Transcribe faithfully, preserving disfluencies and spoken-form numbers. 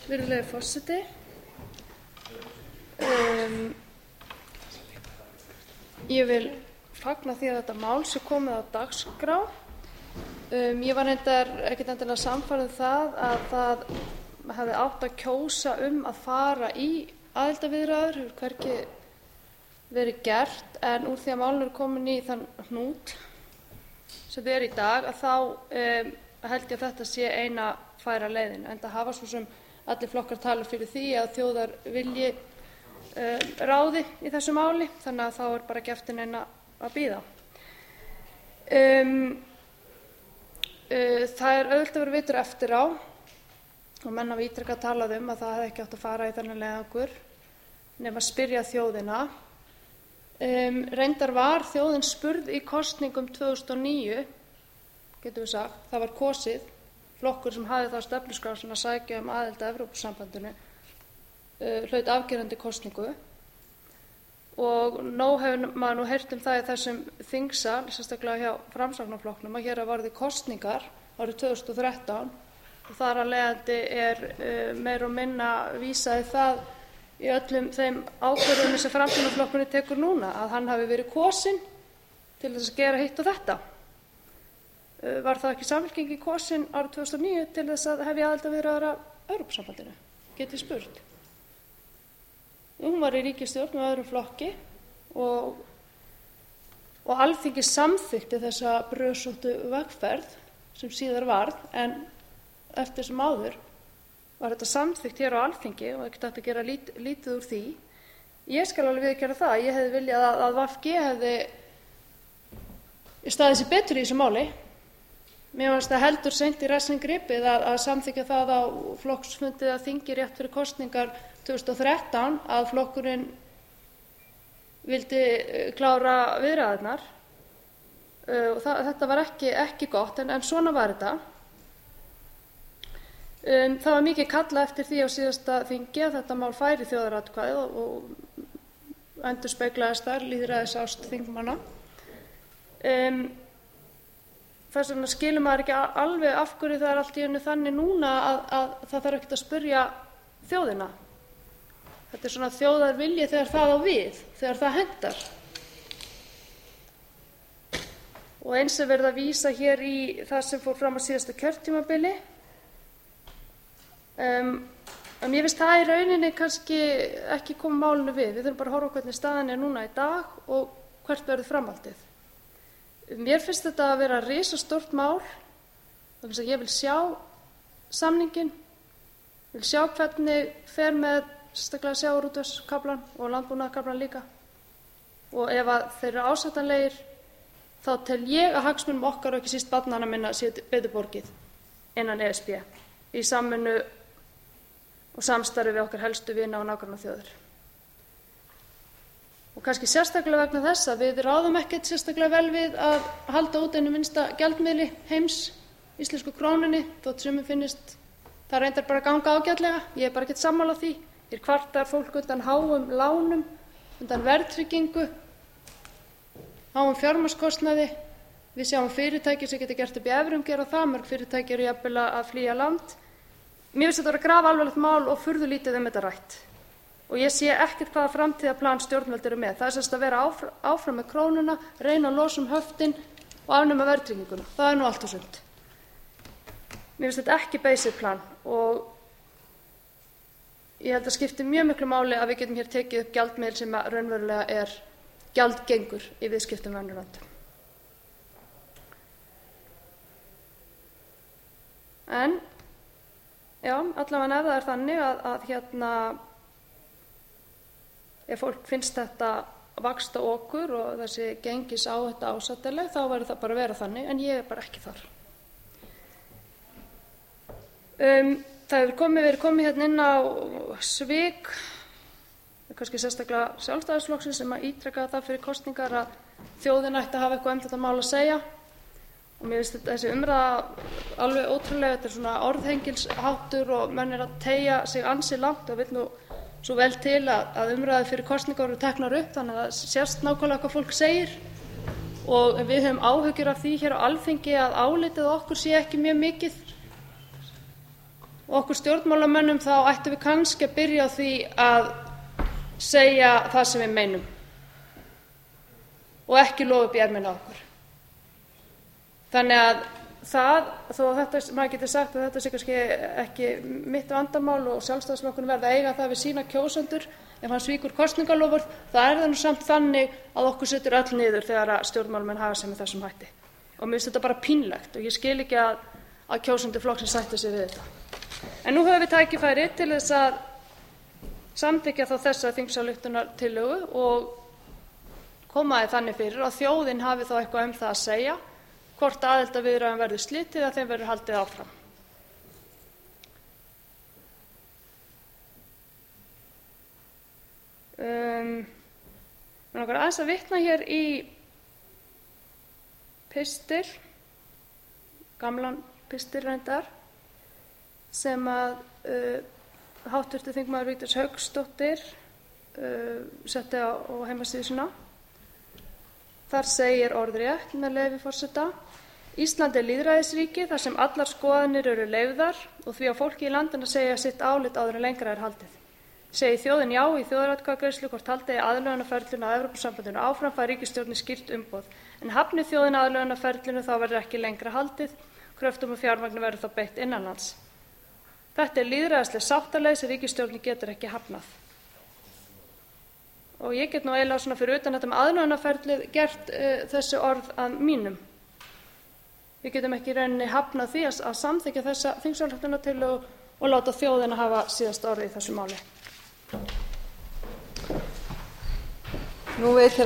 Virðulegi forseti. Um, ég vil fagna því að þetta mál sé komið á dagskrá. Um, ég var reyndar ekkert endilega sannfærð um það að það hefði átt að kjósa um að fara í aðildarviðræður, hefur hvergi verið gert, en úr því að málinu er komin í þann hnút sem þau eru í dag, að þá um, held ég að þetta sé eina færa leiðin, enda hafa svo sem allir flokkar tala fyrir því að þjóðar vilji um, ráði í þessu máli, þannig að þá er bara ekki eftir neina að bíða. Um, uh, það er auðvitað að vera vitur eftir á og menn hafa ítrekað talað um að það hefði ekki átt að fara í þennan leiðangur nema að spyrja þjóðina. Um, reyndar var þjóðin spurð í kosningum tvö þúsund og níu, getum við sagt, það var kosið flokkur sem hafði þá stefnuskrá sem að sækja um aðild að Evrópusambandinu uh, hlaut afgerandi kosningu og nóg hefur maður nú heyrt um það í þessum þingsal, sérstaklega hjá Framsóknarflokknum, að hér að varði kosningar árið tvö þúsund og þrettán og þar af leiðandi er uh, meira og minna vísað í það í öllum þeim ákvörðunum sem Framsóknarflokkurinn tekur núna, að hann hafi verið kosinn til þess að gera hitt og þetta. Var það ekki Samfylkingin kosin árið tvö þúsund og níu til þess að hefja aðildarviðræður að Evrópusambandinu? Get ég spurt. Hún var í ríkisstjórn með öðrum flokki og, og Alþingi samþykkti þessa brösóttu vegferð sem síðar varð, en eftir sem áður var þetta samþykkt hér á Alþingi og ekki hægt að gera lít, lítið úr því. Ég skal alveg viðurkenna það, ég hefði viljað að, að V G hefði staðið sig betur í þessu máli. Mér fannst það heldur seint í rassinn gripið að, að samþykkja það á flokksfundi að þingi rétt fyrir kosningar tvö þúsund og þrettán að flokkurinn vildi klára viðræðurnar uh, og það, þetta var ekki, ekki gott, en, en svona var þetta. Um, það var mikið kallað eftir því á síðasta þingi að þetta mál færi þjóðaratkvæði og, og endurspeglaðist þar lýðræðisást þingmanna. Um, Þess vegna skilur maður ekki alveg af hverju það er allt í einu þannig núna að, að það þarf ekkert að spyrja þjóðina. Þetta er svona þjóðarvilji þegar það á við, þegar það hentar. Og eins er verið að vísa hér í það sem fór fram á síðasta kjörtímabili. Um, en mér finnst það í rauninni kannski ekki koma málinu við. Við þurfum bara að horfa á hvernig staðan er núna í dag og hvert verður framhaldið. Mér finnst þetta að vera risastórt mál, þannig að ég vil sjá samninginn, vil sjá hvernig fer með sérstaklega sjávarútvegskaflann og landbúnaðarkaflann líka. Og ef að þeir eru ásættanlegir, þá tel ég að hagsmunum okkar og ekki síst barnanna minna séu betur borgið innan E S B í samvinnu og samstarfi við okkar helstu vina og nágrannaþjóðir. Og kannski sérstaklega vegna þess að við ráðum ekkert sérstaklega vel við að halda út einu minnsta gjaldmiðli heims, íslensku krónunni, þótt sumum finnist það reyndar bara að ganga ágætlega. Ég er bara ekkert sammála því. Hér kvartar fólk undan háum lánum, undan verðtryggingu, háum fjármagnskostnaði. Við sjáum fyrirtæki sem geta gert upp í evrum gera það, mörg fyrirtæki eru jafnvel að flýja land. Mér finnst þetta vera grafalvarlegt mál og furðu lítið um þetta rætt. Og ég sé ekkert hvaða framtíðarplan stjórnvöld eru með. Það er sem sagt að vera áfram, áfram með krónuna, reyna að losa um höftin og afnema verðtrygginguna. Það er nú allt og sumt. Mér finnst þetta ekki basic plan og ég held að skipti mjög miklu máli að við getum hér tekið upp gjaldmiðil sem raunverulega er gjaldgengur í viðskiptum við önnur lönd. En, já, allavega ef það er þannig að, að hérna ef fólk finnst þetta vaxta okur og þessi gengis á þetta ásættanleg, þá verður það bara að vera þannig, en ég er bara ekki þar. Um, það hefur komið, verið komið hérna inn á svik, kannski sérstaklega Sjálfstæðisflokksins sem að ítreka það fyrir kosningar að þjóðin ætti að hafa eitthvað um þetta mál að segja. Og mér finnst þessi umræða alveg ótrúlega, þetta er svona orðhengilsháttur og menn er að teygja sig ansi langt og vill nú svo vel til að, að umræður fyrir kosningar eru teknar upp, þannig að það sést nákvæmlega hvað fólk segir og við höfum áhyggjur af því hér á Alþingi að álitið okkur sé ekki mjög mikið og okkur stjórnmálamönnum þá ættum við kannski að byrja á því að segja það sem við meinum og ekki lofa upp í ermina á okkur. Þannig að það, þó að þetta, maður getur sagt að þetta sé kannski ekki mitt vandamál og Sjálfstæðisflokkurinn verði að eiga það við sína kjósendur ef hann svíkur kosningaloforð, það er það nú samt þannig að okkur setur öll niður þegar að stjórnmálamenn hafa sig með þessum hætti. Og mér finnst þetta bara pínlegt og ég skil ekki að, að kjósendur flokksins sætti sig við þetta. En nú höfum við tækifæri til þess að samþykkja þá þessa þingsályktunartillögu og koma því þannig fyrir að þjóðin hafi þá eitthvað um það að segja hvort aðildarviðræðum verður slitið eða þeim verður haldið áfram. Um, mér langar aðeins að vitna hér í pistil, gamlan pistil reyndar, sem að uh, háttvirtur þingmaður Vigdís Hauksdóttir uh, setti á, á heimasíðu sína. Þar segir orðrétt með leyfi forseta: Ísland er lýðræðisríki þar sem allar skoðanir eru leyfðar og því á fólki í landinu að segja sitt álit áður en lengra er haldið. Segi þjóðin já í þjóðaratkvæðagreiðslu hvort haldi eigi aðlögunarferlinu að Evrópusambandinu áfram fær ríkisstjórnin skýrt umboð. En hafni þjóðin aðlögunarferlinu þá verður ekki lengra haldið, kröftum og fjármagni verður þá beitt innanlands. Þetta er lýðræðisleg sáttaleið sem ríkisstjórnin getur ekki hafnað. Og ég get nú eiginlega svona fyrir utan þetta með aðlögunarferlið gert uh, þessi orð að mínum. Við getum ekki í rauninni hafnað því að, að samþykkja þessa þingsályktunartillögu og láta þjóðina hafa síðasta orðið í þessu máli. Nú veitir